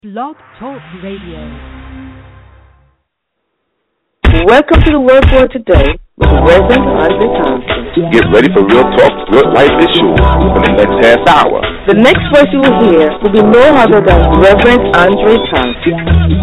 Blog Talk Radio. Welcome to the Word for Today with Reverend Andre Thompson. Get ready for real talk, real life issues in the next half hour. The next voice you will hear will be no other than Reverend Andre Thompson.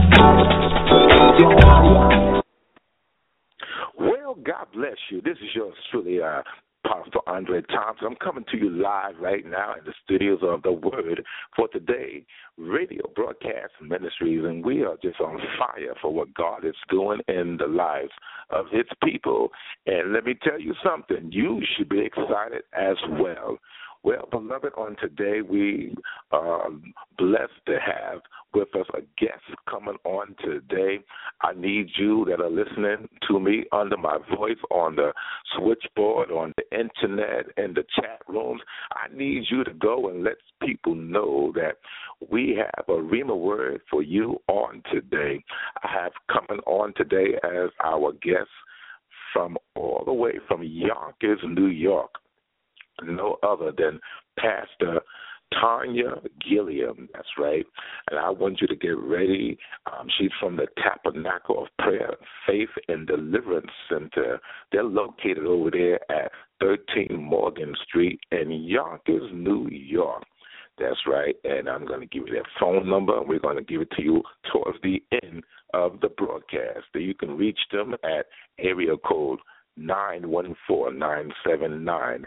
Well, God bless you. This is yours truly, Pastor Andre Thompson. I'm coming to you live right now in the studios of the Word for Today Radio Broadcast Ministries, and we are just on fire for what God is doing in the lives of His people. And let me tell you something, you should be excited as well. Well, beloved, on today we are blessed to have with us a guest coming on today. I need you that are listening to me under my voice on the switchboard, on the internet, in the chat rooms. I need you to go and let people know that we have a Rhema word for you on today. I have coming on today as our guest from all the way from Yonkers, New York. No other than Pastor Tanya Gilliam. That's right. And I want you to get ready. She's from the Tabernacle of Prayer, Faith and Deliverance Center. They're located over there at 13 Morgan Street in Yonkers, New York. That's right. And I'm going to give you their phone number, and we're going to give it to you towards the end of the broadcast. So you can reach them at area code 914-979-1079.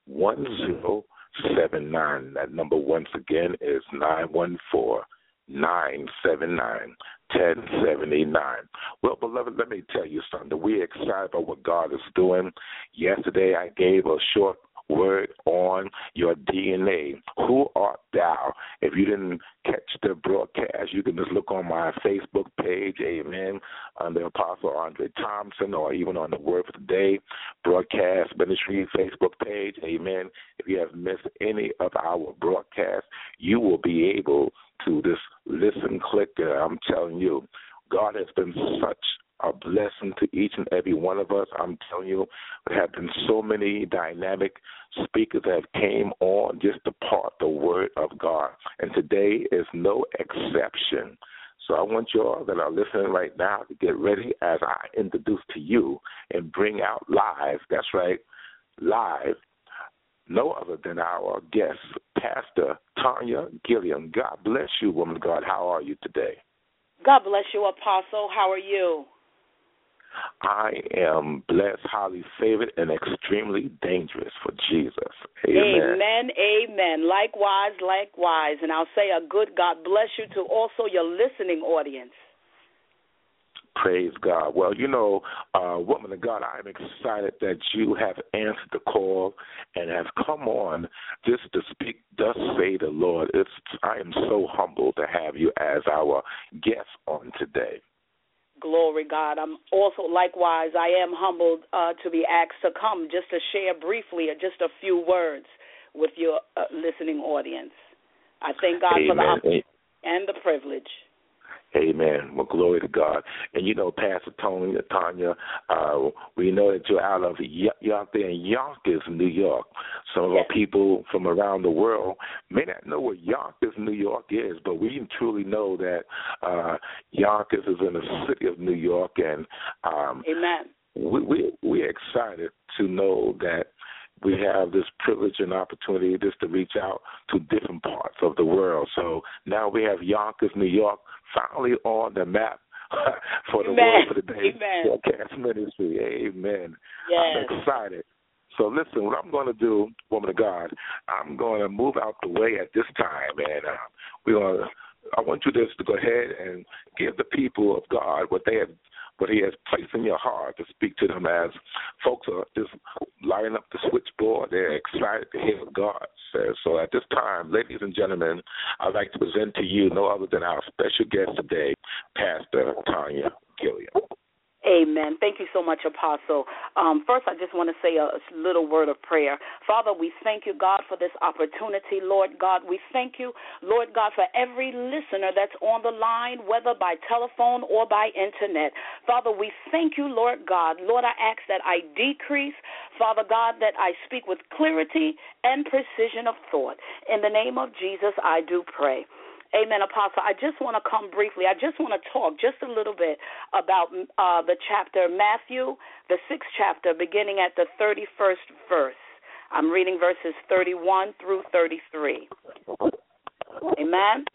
That number once again is 914-979-1079. Well, beloved, let me tell you something. We're excited about what God is doing. Yesterday I gave a short word on your DNA. Who art thou? If you didn't catch the broadcast, you can just look on my Facebook page, amen, under Apostle Andre Thompson, or even on the Word for Today broadcast ministry Facebook page, amen. If you have missed any of our broadcasts, you will be able to just listen, click. I'm telling you, God has been such a blessing to each and every one of us. I'm telling you, there have been so many dynamic speakers that have came on just to part the Word of God, and today is no exception. So I want you all that are listening right now to get ready as I introduce to you and bring out live, that's right, live, no other than our guest, Pastor Tanya Gilliam. God bless you, woman of God. How are you today? God bless you, Apostle. How are you? I am blessed, highly favored, and extremely dangerous for Jesus. Amen. Amen, amen. Likewise, likewise. And I'll say a good God bless you to also your listening audience. Praise God. Well, you know, woman of God, I'm excited that you have answered the call and have come on just to speak, thus say the Lord. I am so humbled to have you as our guest on today. Glory, God. I'm also, likewise, I am humbled to be asked to come just to share briefly just a few words with your listening audience. I thank God Amen. for the opportunity and the privilege. Amen. Well, glory to God. And you know, Pastor Tanya, we know that you're out of out there in Yonkers, New York. Some of our people from around the world may not know what Yonkers, New York is, but we truly know that Yonkers is in the city of New York, and Amen. We're excited to know that we have this privilege and opportunity just to reach out to different parts of the world. So now we have Yonkers, New York, finally on the map for the Word for the Day broadcast ministry. Amen. Yes. I'm excited. So listen, what I'm going to do, woman of God, I'm going to move out the way at this time, and I want you just to go ahead and give the people of God what He has placed in your heart to speak to them as folks are just lining up the switchboard. They're excited to hear what God says. So at this time, ladies and gentlemen, I'd like to present to you no other than our special guest today, Pastor Tanya Gilliam. Amen. Thank you so much, Apostle. First, I just want to say a little word of prayer. Father, we thank you, God, for this opportunity. Lord God, we thank you, Lord God, for every listener that's on the line, whether by telephone or by internet. Father, we thank you, Lord God. Lord, I ask that I decrease, Father God, that I speak with clarity and precision of thought. In the name of Jesus, I do pray. Amen, Apostle. I just want to come briefly. I just want to talk just a little bit about the chapter, Matthew, the 6th chapter, beginning at the 31st verse. I'm reading verses 31 through 33. Amen.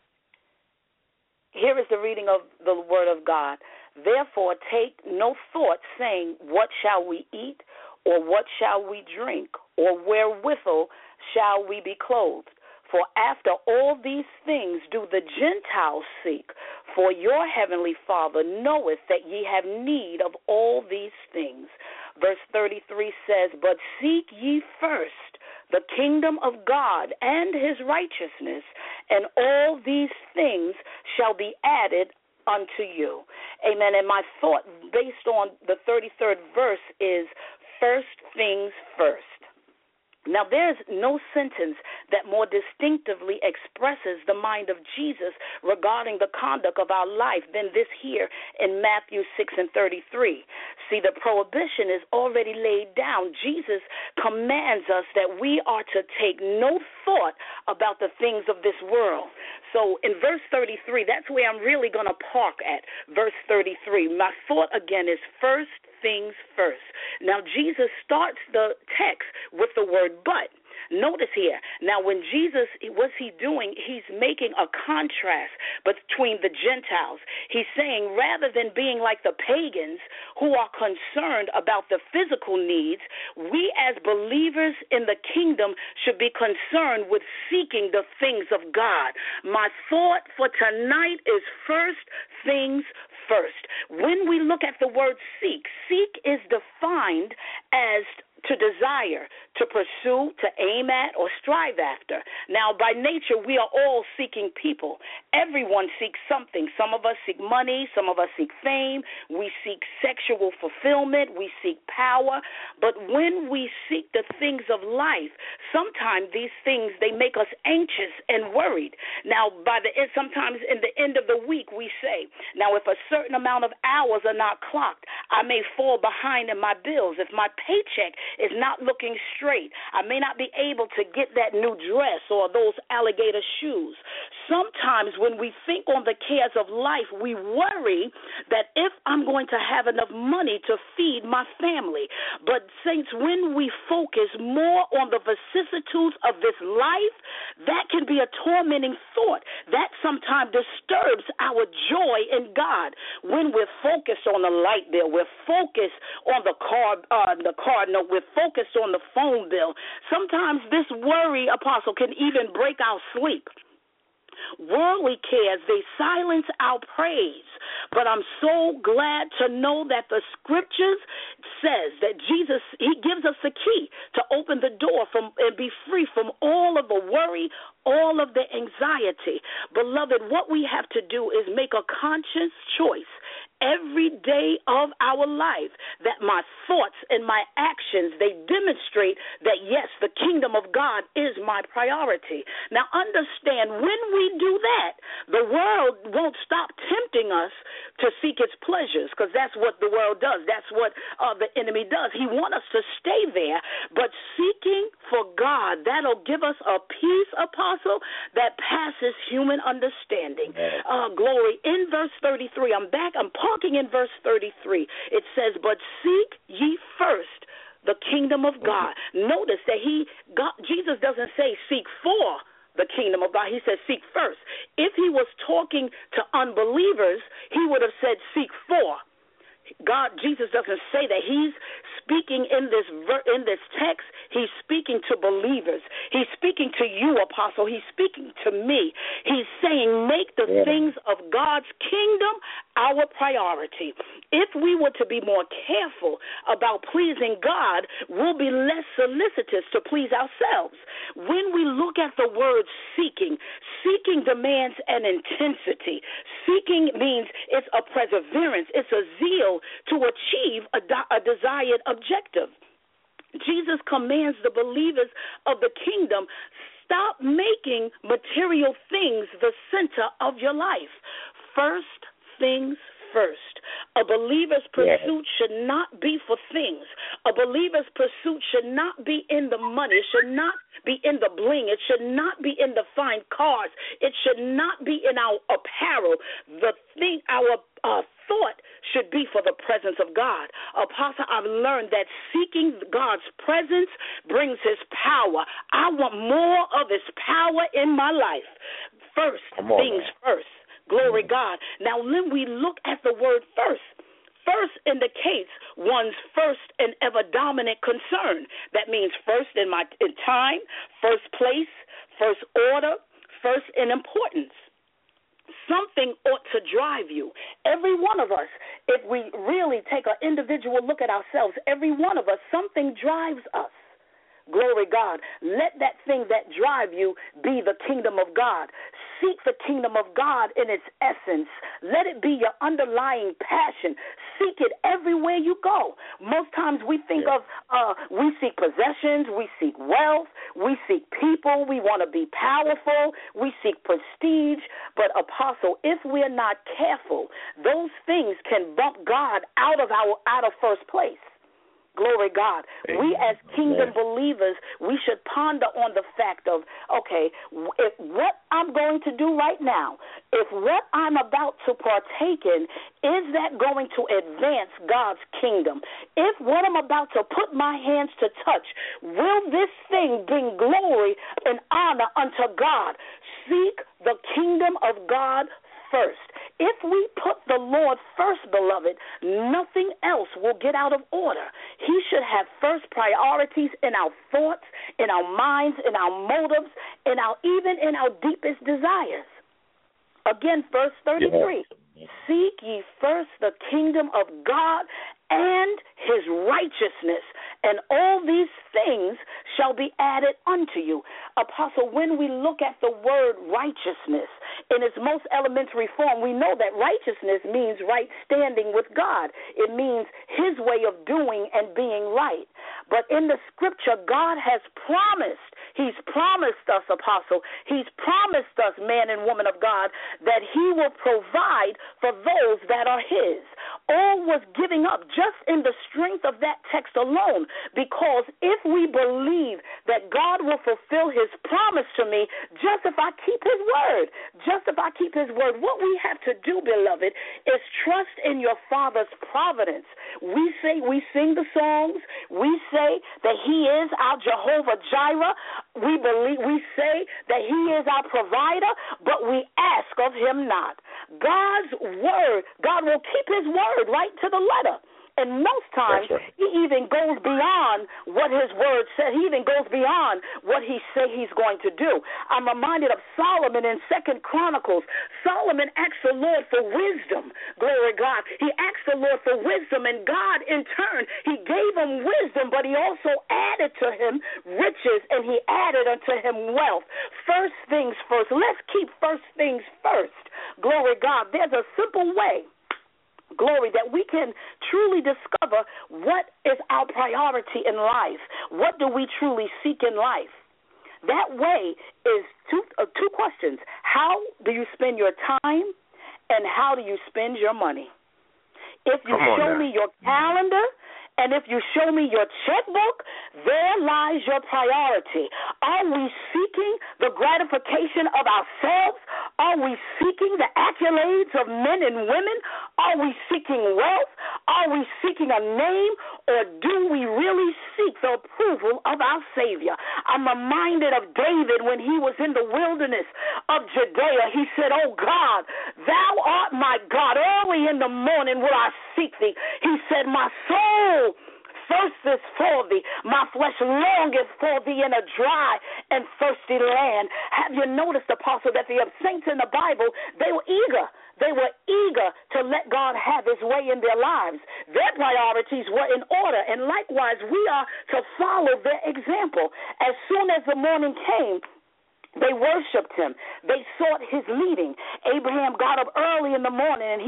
Here is the reading of the Word of God. Therefore, take no thought, saying, what shall we eat, or what shall we drink, or wherewithal shall we be clothed? For after all these things do the Gentiles seek, for your heavenly Father knoweth that ye have need of all these things. Verse 33 says, but seek ye first the kingdom of God and his righteousness, and all these things shall be added unto you. Amen. And my thought based on the 33rd verse is first things first. Now, there's no sentence that more distinctively expresses the mind of Jesus regarding the conduct of our life than this here in Matthew 6 and 33. See, the prohibition is already laid down. Jesus commands us that we are to take no thought about the things of this world. So in verse 33, that's where I'm really going to park at, verse 33. My thought, again, is first things first. Now, Jesus starts the text with the word but. Notice here, now when Jesus, what's he doing? He's making a contrast between the Gentiles. He's saying rather than being like the pagans who are concerned about the physical needs, we as believers in the kingdom should be concerned with seeking the things of God. My thought for tonight is first things first. When we look at the word seek, seek is defined as to desire, to pursue, to aim at, or strive after. Now, by nature, we are all seeking people. Everyone seeks something. Some of us seek money. Some of us seek fame. We seek sexual fulfillment. We seek power. But when we seek the things of life, sometimes these things, they make us anxious and worried. Now, sometimes in the end of the week, we say, now, if a certain amount of hours are not clocked, I may fall behind in my bills. If my paycheck is not looking straight, I may not be able to get that new dress or those alligator shoes. Sometimes when we think on the cares of life, we worry that if I'm going to have enough money to feed my family. But saints, when we focus more on the vicissitudes of this life, that can be a tormenting thought. That sometimes disturbs our joy in God. When we're focused on the light bill, we're focused on the card note, we're focused on the phone bill. Sometimes this worry, Apostle, can even break our sleep. Worldly cares, they silence our praise. But I'm so glad to know that the scriptures says that Jesus, he gives us the key to open the door and be free from all of the worry, all of the anxiety. Beloved, what we have to do is make a conscious choice every day of our life that my thoughts and my actions, they demonstrate that, yes, the kingdom of God is my priority. Now, understand, when we do that, the world won't stop tempting us to seek its pleasures, because that's what the world does. That's what the enemy does. He wants us to stay there, but seeking for God, that'll give us a peace, Apostle, that passes human understanding. Glory. In verse 33, I'm parking in verse 33. It says, but seek ye first the kingdom of God. Notice that Jesus doesn't say seek for the kingdom of God. He says seek first. If he was talking to unbelievers, he would have said seek for. Jesus doesn't say that. He's speaking in this text. He's speaking to believers. He's speaking to you, Apostle. He's speaking to me. He's saying make the things of God's kingdom our priority. If we were to be more careful about pleasing God, we'll be less solicitous to please ourselves. When we look at the word seeking demands an intensity. Seeking means it's a perseverance. It's a zeal to achieve a desired objective. Jesus commands the believers of the kingdom, stop making material things the center of your life. First things first. A believer's pursuit should not be for things. A believer's pursuit should not be in the money. It should not be in the bling. It should not be in the fine cars. It should not be in our apparel. Our thought should be for the presence of God. Apostle, I've learned that seeking God's presence brings his power. I want more of his power in my life. First things first. Glory God. Now, when we look at the word first indicates one's first and ever dominant concern. That means first in time, first place, first order, first in importance. Something ought to drive you. Every one of us, if we really take an individual look at ourselves, every one of us, something drives us. Glory God. Let that thing that drive you be the kingdom of God. Seek the kingdom of God in its essence. Let it be your underlying passion. Seek it everywhere you go. Most times we think of, we seek possessions, we seek wealth, we seek people, we want to be powerful, we seek prestige. But, Apostle, if we're not careful, those things can bump God out of first place. Glory God. We as kingdom believers, we should ponder on the fact of, okay, if what I'm going to do right now, if what I'm about to partake in, is that going to advance God's kingdom? If what I'm about to put my hands to touch, will this thing bring glory and honor unto God? Seek the kingdom of God first. If we put the Lord first, beloved, nothing else will get out of order. He should have first priorities in our thoughts, in our minds, in our motives, even in our deepest desires. Again, verse 33. Seek ye first the kingdom of God and his righteousness, and all these things shall be added unto you. Apostle, when we look at the word righteousness in its most elementary form, we know that righteousness means right standing with God. It means his way of doing and being right. But in the scripture, God has promised, he's promised us, Apostle, he's promised us, man and woman of God, that he will provide for those that are his. All was giving up just in the strength of that text alone, because if we believe that God will fulfill his promise to me, just if I keep his word, what we have to do, beloved, is trust in your Father's providence. We sing the songs, we say that he is our Jehovah Jireh, we say that he is our provider, but we ask of him not. God's word, God will keep his word right to the letter. And most times, he even goes beyond what his word said. He even goes beyond what he said he's going to do. I'm reminded of Solomon in 2 Chronicles. Solomon asked the Lord for wisdom. Glory God. He asked the Lord for wisdom, and God, in turn, he gave him wisdom, but he also added to him riches, and he added unto him wealth. First things first. Let's keep first things first. Glory God. There's a simple way, glory, that we can truly discover what is our priority in life. What do we truly seek in life? That way is two questions. How do you spend your time, and how do you spend your money? If you show me your calendar, and if you show me your checkbook, there lies your priority. Are we seeking the gratification of ourselves? Are we seeking the accolades of men and women? Are we seeking wealth? Are we seeking a name? Or do we really seek the approval of our Savior? I'm reminded of David when he was in the wilderness of Judea. He said, "Oh God, thou art my God. Early in the morning will I seek thee." He said, "My soul thirsteth for thee, my flesh longeth for thee in a dry and thirsty land." Have you noticed, Apostle, that the saints in the Bible, they were eager. They were eager to let God have his way in their lives. Their priorities were in order, and likewise we are to follow their example. As soon as the morning came, they worshipped him. They sought his leading. Abraham got up early in the morning, and he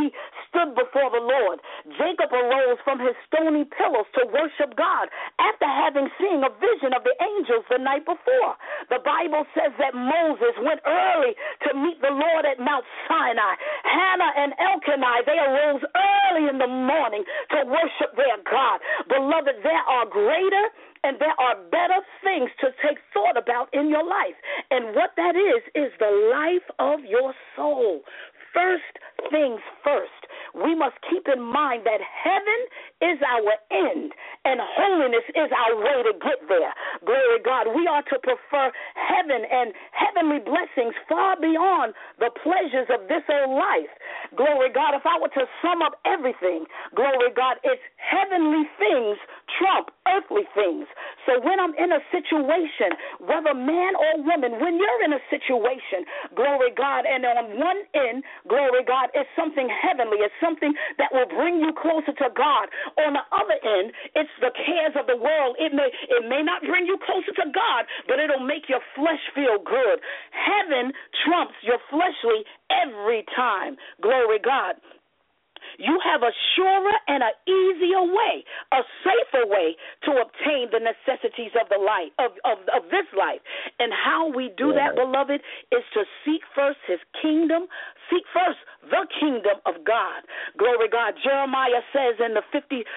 stood before the Lord. Jacob arose from his stony pillows to worship God after having seen a vision of the angels the night before. The Bible says that Moses went early to meet the Lord at Mount Sinai. Hannah and Elkanah, they arose early in the morning to worship their God. Beloved, there are greater and there are better things to take thought about in your life. And what that is the life of your soul. First things first. We must keep in mind that heaven is our end and holiness is our way to get there. Glory to God. We are to prefer heaven and heavenly blessings far beyond the pleasures of this old life. Glory to God. If I were to sum up everything, glory to God, it's heavenly things trump earthly things. So when I'm in a situation, whether man or woman, when you're in a situation, glory to God, and on one end, glory to God, it's something heavenly. It's something that will bring you closer to God. On the other end, it's the cares of the world. It may not bring you closer to God, but it'll make your flesh feel good. Heaven trumps your fleshly every time. Glory to God. You have a surer and an easier way, a safer way to obtain the necessities of the life of this life. And how we do that, beloved, is to seek first his kingdom, seek first the kingdom of God. Glory to God. Jeremiah says in the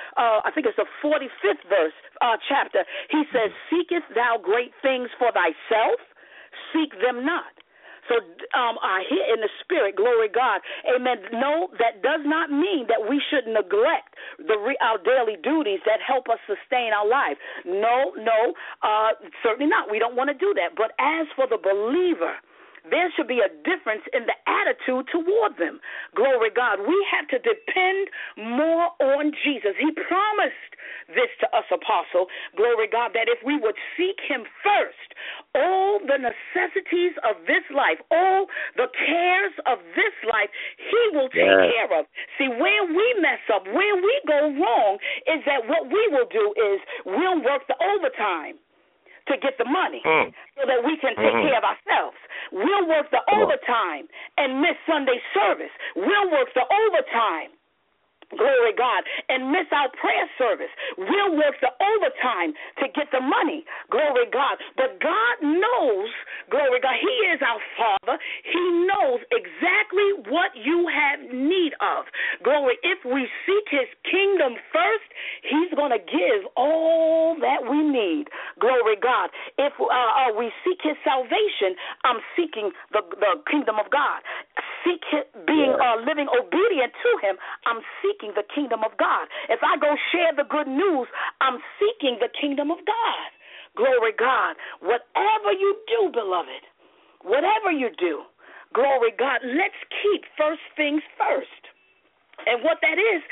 45th verse, chapter, he says, "Seekest thou great things for thyself? Seek them not." So I hear in the spirit, glory to God, amen. No, that does not mean that we should neglect our daily duties that help us sustain our life. No, certainly not. We don't want to do that. But as for the believer, there should be a difference in the attitude toward them. Glory to God. We have to depend more on Jesus. He promised this to us, Apostle, glory to God, that if we would seek him first, all the necessities of this life, all the cares of this life, he will take care of. See, where we mess up, where we go wrong, is that what we will do is we'll work the overtime to get the money so that we can take care of ourselves. We'll work the overtime and miss Sunday service. We'll work the overtime, glory to God, and miss our prayer service. We'll work the overtime to get the money, glory to God. But God knows, glory to God, he is our Father. He knows exactly what you have need of. Glory, if we seek his kingdom first, he's going to give all that we need. Glory to God. If we seek his salvation, I'm seeking the kingdom of God. Seek his, living obedient to him, I'm seeking the kingdom of God. If I go share the good news, I'm seeking the kingdom of God. Glory to God. Whatever you do, beloved, whatever you do, glory to God, let's keep first things first. And what that is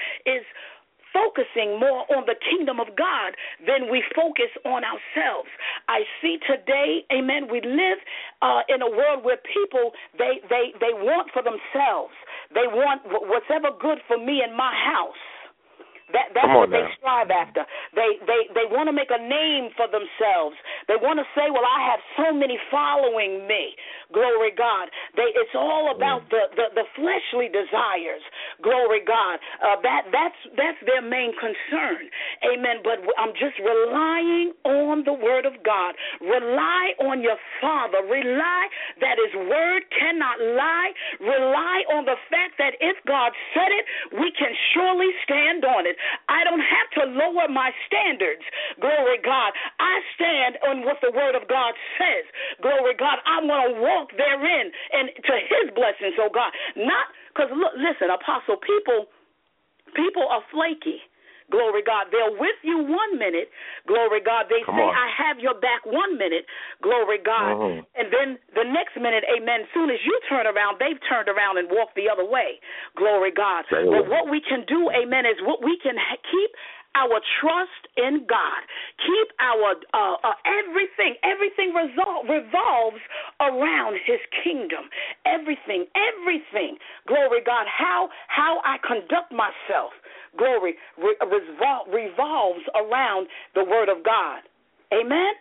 focusing more on the kingdom of God than we focus on ourselves. I see today, amen, we live in a world where people, they want for themselves. They want whatever good for me in my house. That's what they strive after. They want to make a name for themselves. They want to say, well, I have so many following me. Glory God. It's all about the fleshly desires. Glory God. That's their main concern. Amen. But I'm just relying on the word of God. Rely on your Father. Rely that his word cannot lie. Rely on the fact that if God said it, we can surely stand on it. I don't have to lower my standards. Glory God. I stand on what the word of God says. Glory God. I'm going to walk therein and to his blessings, oh God. Not because, listen, Apostle, people are flaky. Glory God. They're with you 1 minute. Glory God. They say, I have your back 1 minute. Glory God. And then the next minute, amen, as soon as you turn around, they've turned around and walked the other way. Glory God. But what we can do, amen, is what we can keep our trust in God. Keep our everything revolves around his kingdom. Everything. Glory God. How I conduct myself. Glory revolves around the word of God. Amen?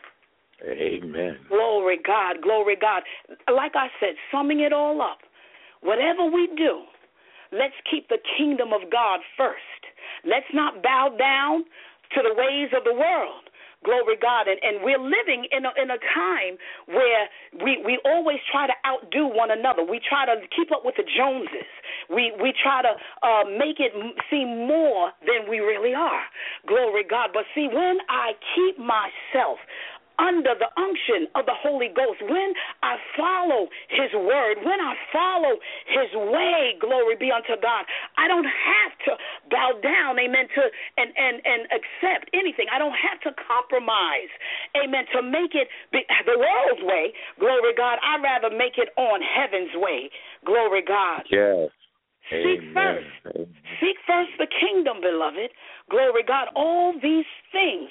Amen. Glory God. Like I said, summing it all up, whatever we do, let's keep the kingdom of God first. Let's not bow down to the ways of the world. Glory God. And we're living in a time where we always try to outdo one another. We try to keep up with the Joneses. We try to make it seem more than we really are. Glory God. But see, when I keep myself under the unction of the Holy Ghost, when I follow his word, when I follow his way, glory be unto God, I don't have to bow down, amen, to and accept anything. I don't have to compromise, amen, to make it the world's way, glory God. I'd rather make it on heaven's way, glory God. Yes. Seek first the kingdom, beloved. Glory God. All these things,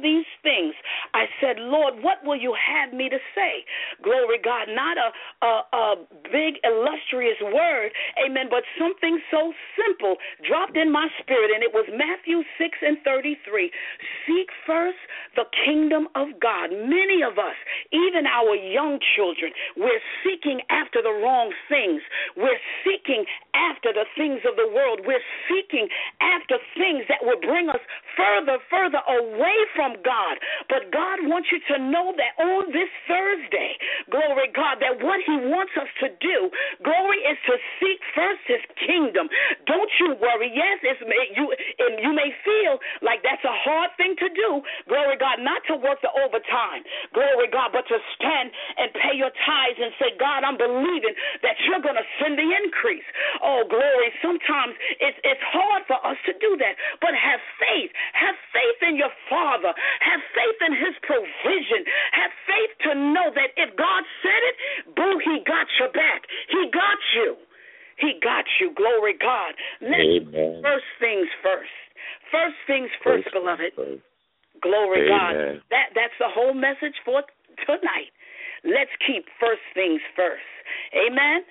I said, Lord, what will you have me to say? Glory God. Not a big, illustrious word, amen, but something so simple dropped in my spirit, and it was Matthew 6:33. Seek first the kingdom of God. Many of us, even our young children, we're seeking after the wrong things. We're seeking after the things of the world. We're seeking after things that will bring us further away from God. But God wants you to know that on this Thursday, glory God, that what he wants us to do, glory, is to seek first his kingdom. Don't you worry. Yes, you may feel like that's a hard thing to do, glory God, not to work the overtime, glory God, but to stand and pay your tithes and say, God, I'm believing that you're going to send the increase. Oh, glory. Sometimes it's hard for us to do that, but have faith. Have faith in your Father. Have faith in his provision. Have faith to know that if God said it, boo, he got your back. He got you. He got you. Glory God. Let's first things first. First things first, beloved. Glory God. That's the whole message for tonight. Let's keep first things first. Amen.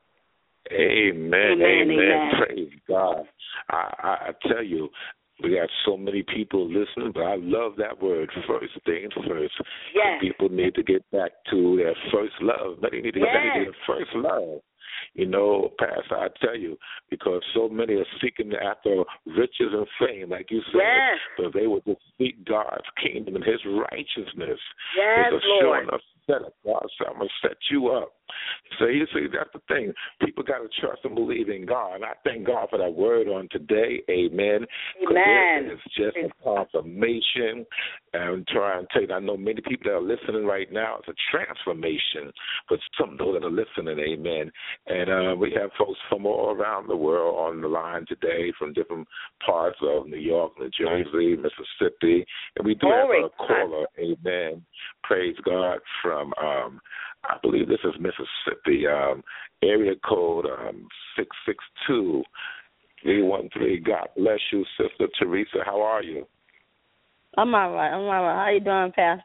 Amen. Amen. Praise God. I tell you, we got so many people listening, but I love that word, first things first. Yes. People need to get back to their first love. They need to get back to their first love. You know, Pastor, I tell you, because so many are seeking after riches and fame, like you said, but they would just seek God's kingdom and his righteousness. Yes, Lord. God said, I'm going to set you up. So you see, that's the thing. People got to trust and believe in God. And I thank God for that word on today. Amen. Amen. It's just a confirmation. And I'm trying to tell you, I know many people that are listening right now. It's a transformation for some of those that are listening. Amen. And we have folks from all around the world on the line today, from different parts of New York, New Jersey, Mississippi. And we do have a caller. Amen. Praise God. From I believe this is Mississippi, area code 662 313. God bless you, Sister Teresa. How are you? I'm all right. How you doing, Pastor?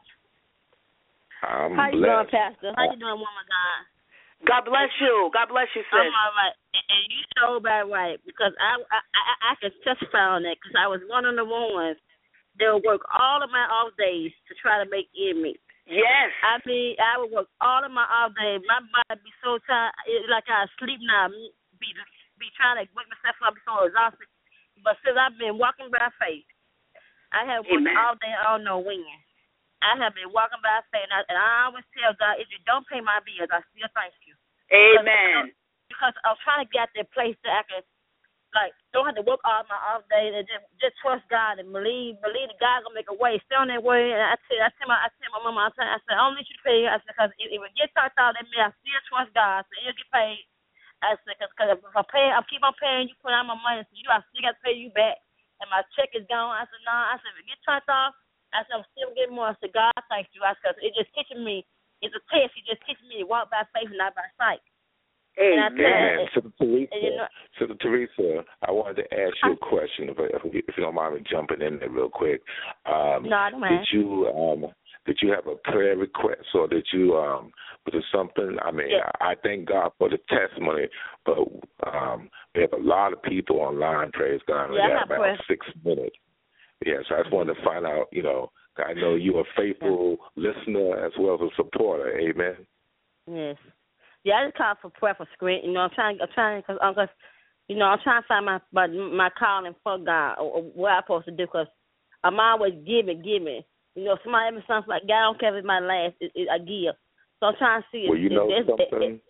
I'm How you blessed. doing, Pastor? How you doing, woman God? God bless you. God bless you, sis. I'm all right. And you so bad right, because I can testify on that, because I was one of the ones that would work all of my off days to try to make ends meet. Yes. I mean, I would work all of my off day. My body be so tired, like I sleep now. Be trying to wake myself up, be so exhausted. But since I've been walking by faith, I have worked all day. I don't know when. I have been walking by faith, and I always tell God, if you don't pay my bills, I still thank you. Amen. Because I was trying to get that place that I could, like, don't have to work all my off day and just trust God and believe that God gonna make a way. Stay on that way. And I tell my mama, I said, I don't need you to pay. I said, because if it gets turned out, that means I still trust God. So you'll get paid. I said, because if I keep on paying you, put out my money, so I still got to pay you back. And my check is gone. I said, no. I said, if it gets turned off, I said, I'm still getting more. I said, God, thank you. I said, it just teaching me. It's a test. It just teaching me to walk by faith and not by sight. Amen. Sister Teresa, I wanted to ask you a question, if you don't mind me jumping in there real quick. No, I don't mind. Did you have a prayer request, or was it something? I mean, I thank God for the testimony, but we have a lot of people online, praise God. We got about 6 minutes. Yes, I just wanted to find out, I know you're a faithful listener as well as a supporter. Amen. Yes. Yeah, I just called for prayer for strength. I'm trying because I'm trying to find my calling for God or what I'm supposed to do, because I'm always giving. Somebody ever sounds like, God, I don't care if it's my last, I give. So I'm trying to see Well, you know something?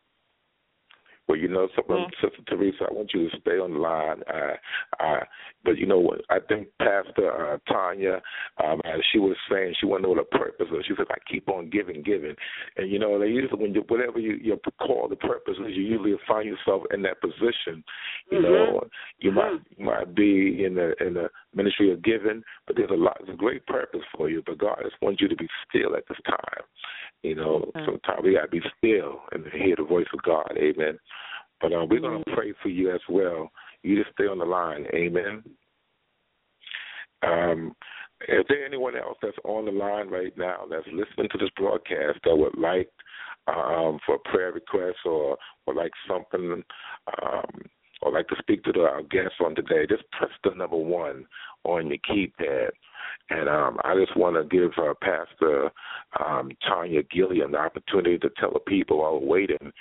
Sister Teresa, I want you to stay on the line. But you know what? I think Pastor Tanya, as she was saying, she wanted to know what the purpose was. She said, I keep on giving. And, they usually, whatever you call the purpose is, you usually find yourself in that position. You might be in the ministry of giving, but there's a great purpose for you. But God just wants you to be still at this time. Sometimes we got to be still and hear the voice of God. Amen. But we're going to pray for you as well. You just stay on the line. Amen. Is there anyone else that's on the line right now that's listening to this broadcast that would like for a prayer request or like something or like to speak to our guest on today? Just press the number 1 on your keypad. And I just want to give Pastor Tanya Gilliam the opportunity to tell the people while we're waiting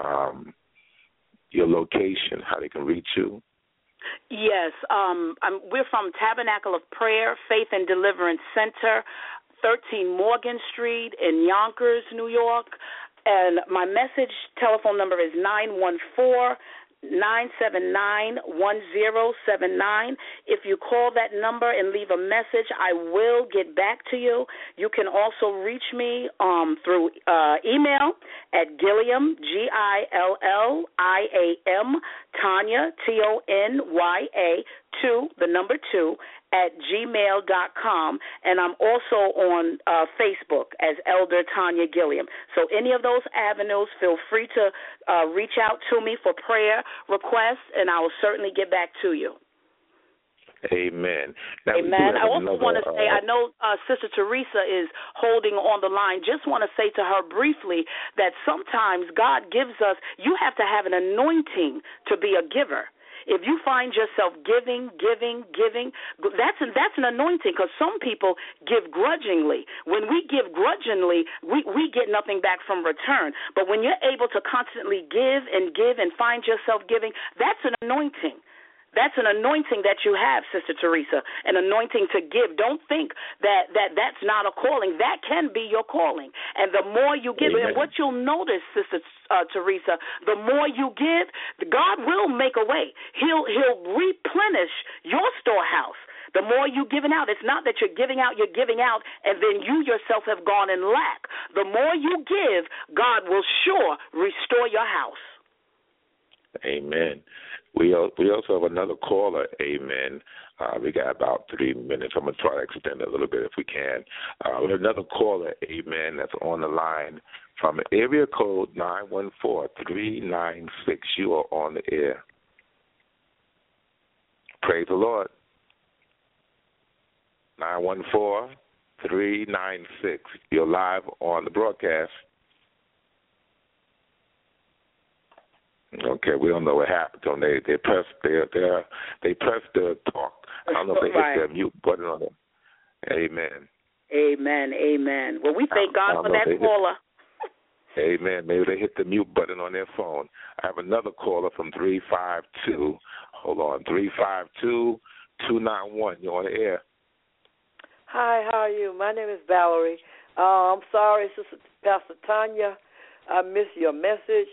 your location, how they can reach you. Yes, we're from Tabernacle of Prayer, Faith and Deliverance Center, 13 Morgan Street in Yonkers, New York. And my message telephone number is 914-979-1079. If you call that number and leave a message, I will get back to you. You can also reach me through email at Gilliam, Gilliam, Tanya, Tonya, 2, the number 2, at gmail.com, and I'm also on Facebook as Elder Tanya Gilliam. So any of those avenues, feel free to reach out to me for prayer requests, and I will certainly get back to you. Amen. Amen. I also want to say, I know Sister Teresa is holding on the line. Just want to say to her briefly that sometimes God gives us, you have to have an anointing to be a giver. If you find yourself giving, that's an anointing, because some people give grudgingly. When we give grudgingly, we get nothing back from return. But when you're able to constantly give and find yourself giving, that's an anointing. That's an anointing that you have, Sister Teresa, an anointing to give. Don't think that's not a calling. That can be your calling. And the more you give, and what you'll notice, Sister Teresa, the more you give, God will make a way. He'll replenish your storehouse. The more you're giving out, it's not that you're giving out, and then you yourself have gone in lack. The more you give, God will sure restore your house. Amen. We also have another caller, amen. We got about 3 minutes. I'm going to try to extend it a little bit if we can. We have another caller, amen, that's on the line from area code 914-396. You are on the air. Praise the Lord. 914-396. You're live on the broadcast. Okay, we don't know what happened to them. They pressed the talk. I don't know if they hit their mute button on them. Amen. Amen. Well, we thank God for that caller. Amen. Maybe they hit the mute button on their phone. I have another caller from 352. Hold on, 352-291. You're on the air. Hi, how are you? My name is Valerie. I'm sorry, Sister Pastor Tanya. I missed your message.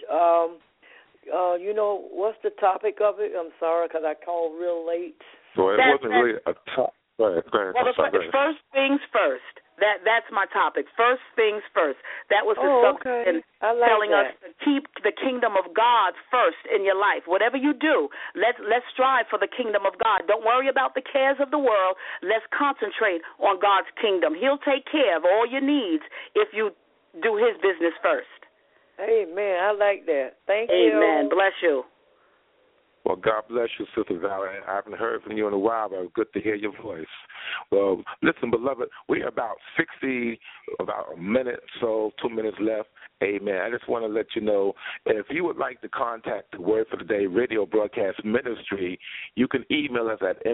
What's the topic of it? I'm sorry because I called real late. Well, it wasn't really a topic. Go ahead. Well, first things first. That's my topic. First things first. That was the subject telling us to keep the kingdom of God first in your life. Whatever you do, let's strive for the kingdom of God. Don't worry about the cares of the world. Let's concentrate on God's kingdom. He'll take care of all your needs if you do His business first. Amen. I like that. Thank you. Amen. Bless you. Well, God bless you, Sister Valerie. I haven't heard from you in a while, but it's good to hear your voice. Well, listen, beloved, we are about a minute, so 2 minutes left. Amen. I just want to let you know, if you would like to contact the Word for the Day Radio Broadcast Ministry, you can email us at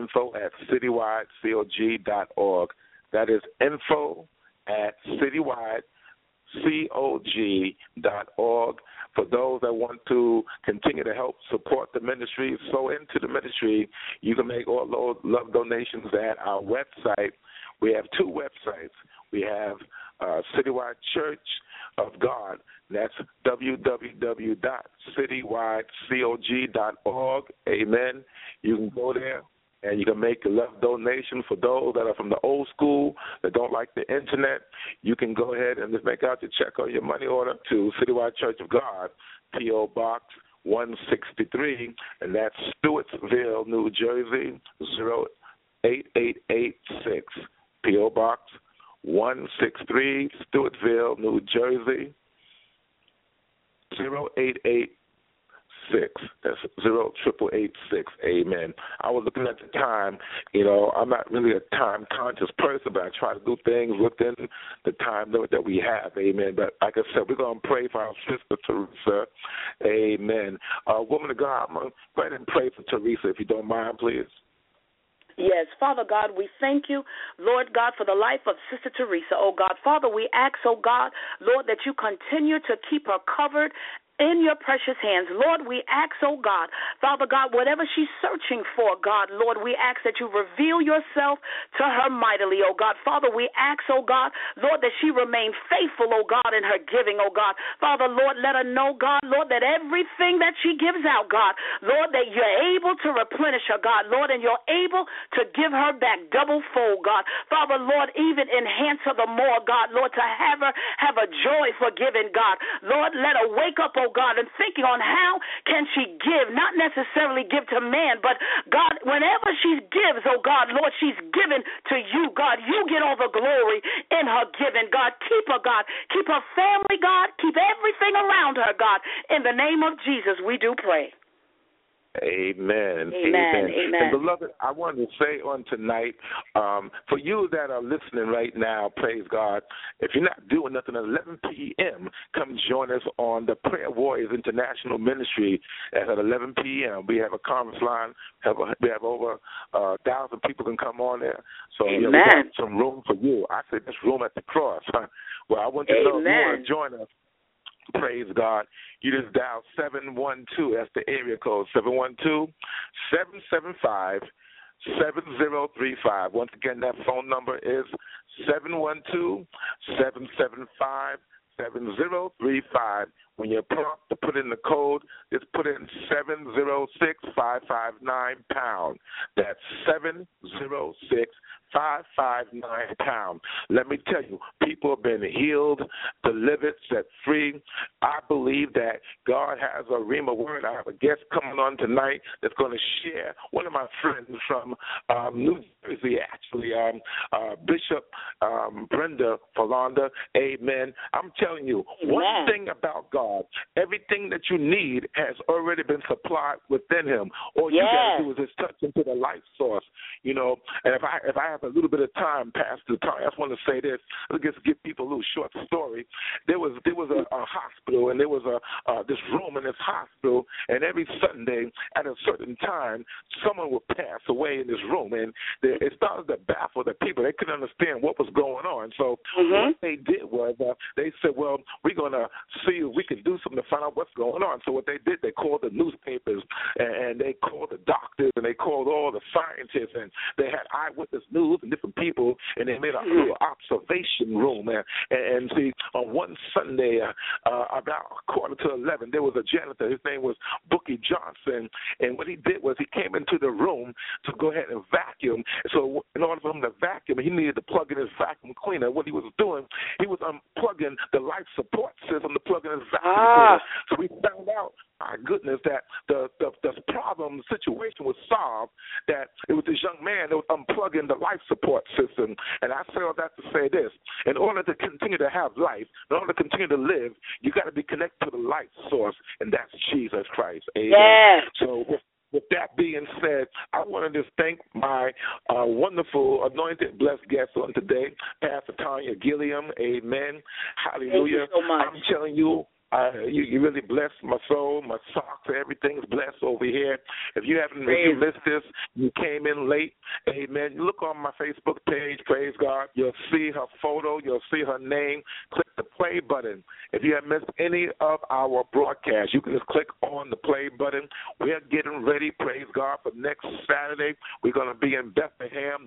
info@citywidecog.org. That is info@citywidecog.org. citywideCOG.org. For those that want to continue to help support the ministry, sow into the ministry, you can make all those love donations at our website. We have two websites. We have Citywide Church of God. That's www.citywidecog.org. Amen. You can go there and you can make a love donation. For those that are from the old school that don't like the internet, you can go ahead and just make out your check or your money order to Citywide Church of God, P.O. Box 163, and that's Stewartsville, New Jersey, 08886. P.O. Box 163, Stewartsville, New Jersey, 08886. That's 08886. Amen. I was looking at the time. You know, I'm not really a time-conscious person, but I try to do things within the time limit that we have. Amen. But like I said, we're going to pray for our sister Teresa. Amen. Woman of God, I'm going to go ahead and pray for Teresa, if you don't mind, please. Yes, Father God, we thank you, Lord God, for the life of Sister Teresa, oh God. Father, we ask, oh God, Lord, that you continue to keep her covered in your precious hands. Lord, we ask, oh God, Father God, whatever she's searching for, God, Lord, we ask that you reveal yourself to her mightily, oh God. Father, we ask, oh God, Lord, that she remain faithful, oh God, in her giving, oh God. Father, Lord, let her know, God, Lord, that everything that she gives out, God, Lord, that you're able to replenish her, God, Lord, and you're able to give her back double fold, God. Father, Lord, even enhance her the more, God, Lord, to have her have a joy for giving, God. Lord, let her wake up, oh God, and thinking on how can she give, not necessarily give to man, but God, whenever she gives, oh God, Lord, she's given to you, God. You get all the glory in her giving, God. Keep her, God. Keep her family, God. Keep everything around her, God. In the name of Jesus, we do pray. Amen. Amen. And beloved, I want to say on tonight, for you that are listening right now, praise God, if you're not doing nothing at 11 p.m., come join us on the Prayer Warriors International Ministry at 11 p.m. We have a conference line. We have over 1,000 people can come on there. So we have some room for you. I say there's room at the cross. Well, I want you to know if you want to join us. Praise God. You just dial 712. That's the area code, 712-775-7035. Once again, that phone number is 712-775-7035. When you're prompt to put in the code, just put in 706-559-pound. That's 706-559-pound. Let me tell you, people have been healed, delivered, set free. I believe that God has a rhema word. I have a guest coming on tonight that's going to share. One of my friends from New Jersey, actually, Bishop Brenda Falanda. Amen. I'm telling you, one thing about God, everything that you need has already been supplied within him. All you got to do is just touch into the life source, you know. And if I have a little bit of time, Pastor Tom, I just want to say this. I'll just give people a little short story. There was a hospital, and there was this room in this hospital, and every Sunday at a certain time, someone would pass away in this room, and it started to baffle the people. They couldn't understand what was going on. So what they did was they said, well, we're going to see if we can do something to find out what's going on. So what they did, they called the newspapers, and they called the doctors, and they called all the scientists, and they had eyewitness news and different people, and they made a little observation room. And see, on one Sunday, about 11:15, there was a janitor. His name was Bookie Johnson, and what he did was he came into the room to go ahead and vacuum. So in order for him to vacuum, he needed to plug in his vacuum cleaner. What he was doing, he was unplugging the life support system to plug in his vacuum cleaner. So we found out, my goodness, that the problem, the situation was solved, that it was this young man that was unplugging the life support system. And I say all that to say this. In order to continue to have life, in order to continue to live, you got to be connected to the life source, and that's Jesus Christ. Amen. Yes. So with that being said, I want to just thank my wonderful, anointed, blessed guest on today, Pastor Tanya Gilliam. Amen. Hallelujah. Thank you so much. I'm telling you, You really blessed my soul, my socks, everything's blessed over here. If you missed this, you came in late, amen. Look on my Facebook page, praise God. You'll see her photo, you'll see her name. Click the play button. If you have missed any of our broadcasts, you can just click on the play button. We're getting ready, praise God, for next Saturday. We're going to be in Bethlehem,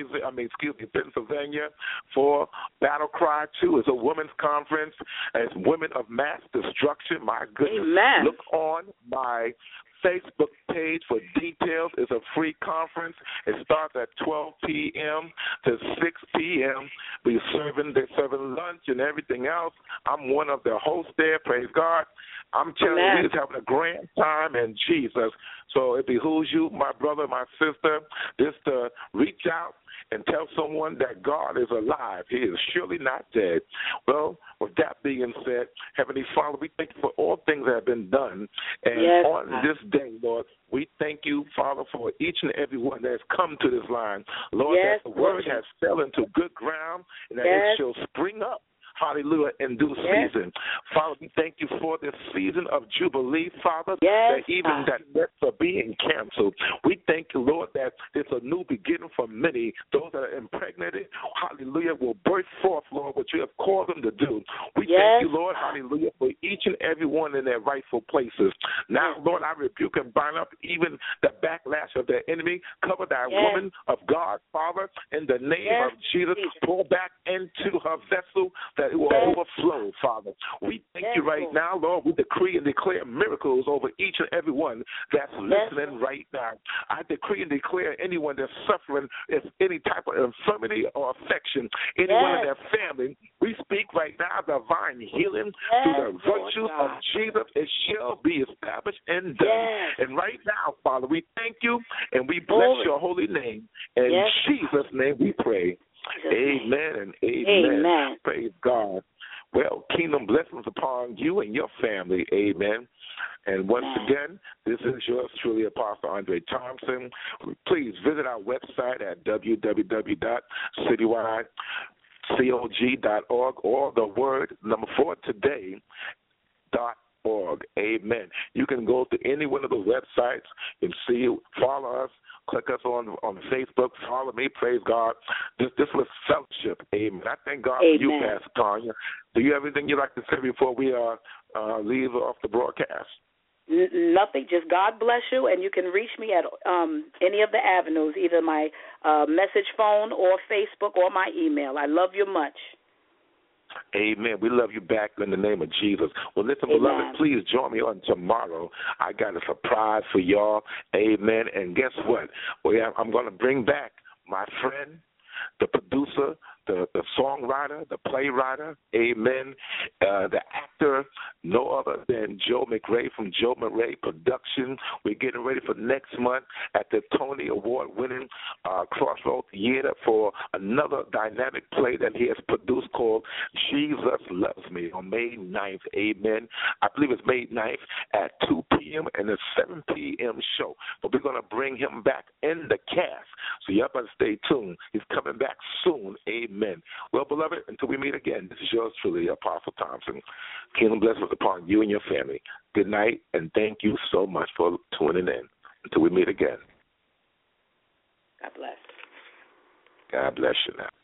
Pennsylvania for Battle Cry 2. It's a women's conference. It's Women of Mass Destruction. My goodness. Amen. Look on my Facebook page for details. It's a free conference. It starts at 12 p.m. to 6 p.m. They're serving lunch and everything else. I'm one of the hosts there, praise God. I'm telling you, we're just having a grand time in Jesus. So it behooves you, my brother, my sister, just to reach out and tell someone that God is alive. He is surely not dead. Well, with that being said, Heavenly Father, we thank you for all things that have been done. And on this day, Lord, we thank you, Father, for each and every one that has come to this line. Lord, that the word has fell into good ground and that it shall spring up. Hallelujah, in due season. Father, we thank you for this season of Jubilee, Father, that even that nets are being canceled. We thank you, Lord, that it's a new beginning for many. Those that are impregnated, hallelujah, will birth forth, Lord, what you have called them to do. We thank you, Lord, hallelujah, for each and every one in their rightful places. Now, Lord, I rebuke and bind up even the backlash of the enemy. Cover that woman of God, Father, in the name of Jesus. Pour back into her vessel that it will overflow, Father. We thank you right now, Lord. We decree and declare miracles over each and every one that's listening right now. I decree and declare anyone that's suffering any type of infirmity or affection, anyone in their family, we speak right now divine healing through the virtues of Jesus. It shall be established and done. And right now, Father, we thank you and we bless your holy name. In Jesus' name we pray. Amen and amen. Praise God. Well, kingdom blessings upon you and your family. Amen. And once again, this is yours truly, Apostle Andre Thompson. Please visit our website at www.citywidecog.org or the word 4 today.org. Amen. You can go to any one of the websites and see, follow us. Click us on Facebook. Follow me. Praise God. This was fellowship. Amen. I thank God for you, Pastor Tanya. Do you have anything you'd like to say before we leave off the broadcast? Nothing. Just God bless you, and you can reach me at any of the avenues, either my message phone or Facebook or my email. I love you much. Amen. We love you back in the name of Jesus. Well, listen, beloved, please join me on tomorrow. I got a surprise for y'all. Amen. And guess what? I'm going to bring back my friend, the producer, the songwriter, the playwright, amen, the actor, no other than Joe McRae from Joe McRae Production. We're getting ready for next month at the Tony Award-winning Crossroads Theater for another dynamic play that he has produced called Jesus Loves Me on May 9th, amen. I believe it's May 9th at 2 p.m. and a 7 p.m. show. But we're going to bring him back in the cast. So y'all better stay tuned. He's coming back soon, amen. Well, beloved, until we meet again, this is yours truly, Apostle Thompson. Kingdom blessings upon you and your family. Good night, and thank you so much for tuning in. Until we meet again. God bless. God bless you now.